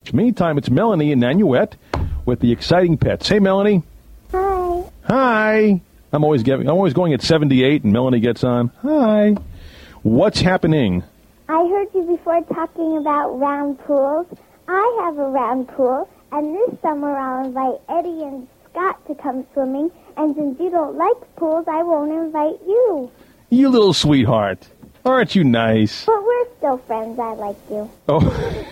Meantime, it's Melanie and Nanuet with the exciting pets. Hey, Melanie. Hi. Hi. I'm always going at 78, and Melanie gets on. Hi. What's happening? I heard you before talking about round pools. I have a round pool, and this summer I'll invite Eddie and Scott to come swimming, and since you don't like pools, I won't invite you. You little sweetheart. Aren't you nice? But we're still friends. I like you. Oh,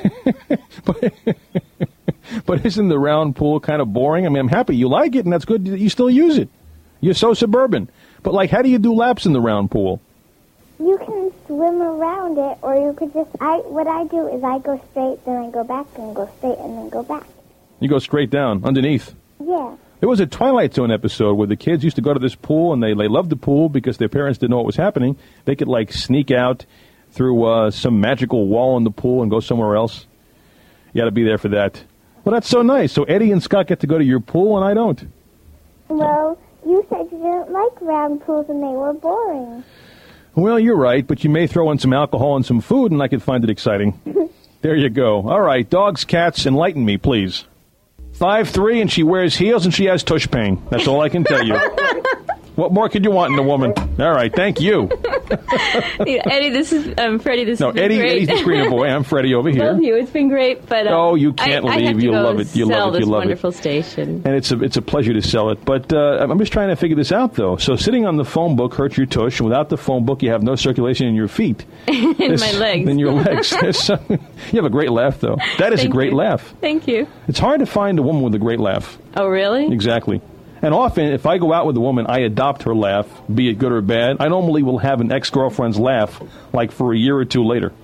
but isn't the round pool kind of boring? I mean, I'm happy you like it, and that's good that you still use it. You're so suburban. But, like, how do you do laps in the round pool? You can swim around it, or you could just... What I do is I go straight, then I go back, and go straight, and then go back. You go straight down, underneath? Yeah. There was a Twilight Zone episode where the kids used to go to this pool, and they loved the pool because their parents didn't know what was happening. They could, like, sneak out through some magical wall in the pool and go somewhere else. You got to be there for that. Well, that's so nice. So Eddie and Scott get to go to your pool, and I don't. Well, you said you didn't like round pools, and they were boring. Well, you're right, but you may throw in some alcohol and some food, and I could find it exciting. There you go. All right, dogs, cats, enlighten me, please. 5'3", and she wears heels, and she has tush pain. That's all I can tell you. What more could you want in a woman? All right, thank you. Eddie, this is Freddie. This is Eddie. Great. Eddie's the screener boy. I'm Freddie over here. Love you. It's been great, but oh, you can't leave. I have to You go love it. You sell love it. this You love wonderful it. station. And it's a pleasure to sell it. But I'm just trying to figure this out, though. So sitting on the phone book hurts your tush, and without the phone book, you have no circulation in your feet. In my legs. In your legs. You have a great laugh, though. That is a great laugh. Thank you. It's hard to find a woman with a great laugh. Oh, really? Exactly. And often, if I go out with a woman, I adopt her laugh, be it good or bad. I normally will have an ex-girlfriend's laugh, like for a year or two later.